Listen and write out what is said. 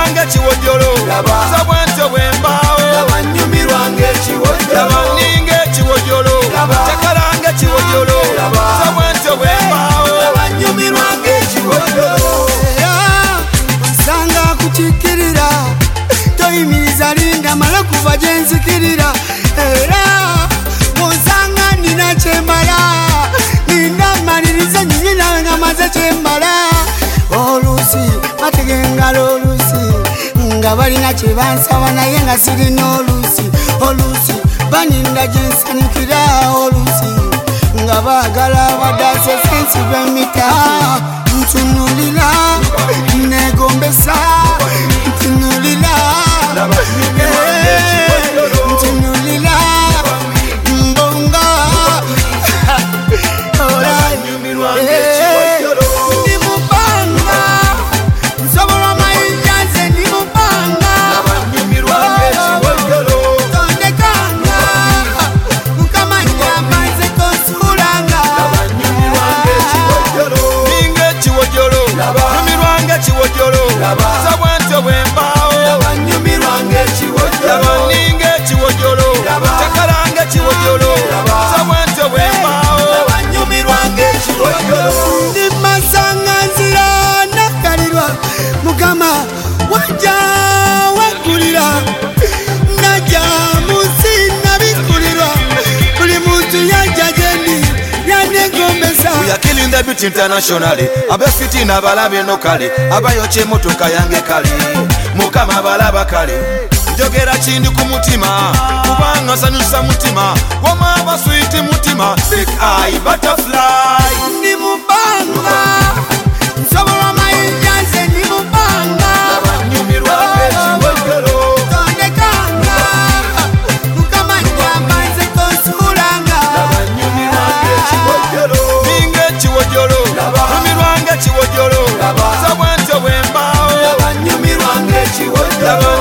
nyumirwange chiwojolo sabwento bwembao nyumirwange chiwojolo labaninge chiwojolo chakalange chiwojolo sabwento bwembao nyumirwange chiwojolo nsanga kuchikirira toyimiriza linda mala kuva gyenzikirira era munsanga nina kyembala ninda maliriza nyinyi nawe nga maze kyembala oluusi bategengala oluusi nga balina kye bansaba naye nga sirina oluusi baninda gyensanikira oluusi nga baagala badase sensi b'emita ntunulira negombesa ntunulira ntunulira mbonga ndi mubanga nsobola mayinja nze ndi mubanga tondekanga mukama nyamaze konsulanga ninge chiwojolo nyumirwange chiwojolo sabwento bwembao nyumirwange chiwojolo labaninge chiwojolo chakalange chiwojolo sabwento bwembao nyumirwange chiwojolo ndi masanga nzira nakalirwa mukama wajja wagulira najja munsi nabikulirwa buli muntu yajja gyendi yannegombesa We are killing the beauty internationally. Abafiti na balabe no kale. Abayoche motoka yange kale. Mukama balaba kale. Njogera chindi ku mutima. Kubanga sanyusa mutima. Wama basweet mutima. Big eye butterfly. ndi mubanga nsobola mayinja nze ndi mubanga Nyumirwange chiwojolo. tondekanga mukama nyamaze konsulanga Nyumirwange chiwojolo. Ninge chiwojolo. Nyumirwange chiwojolo. Sabwento bwembao. nyumirwange chiwojolo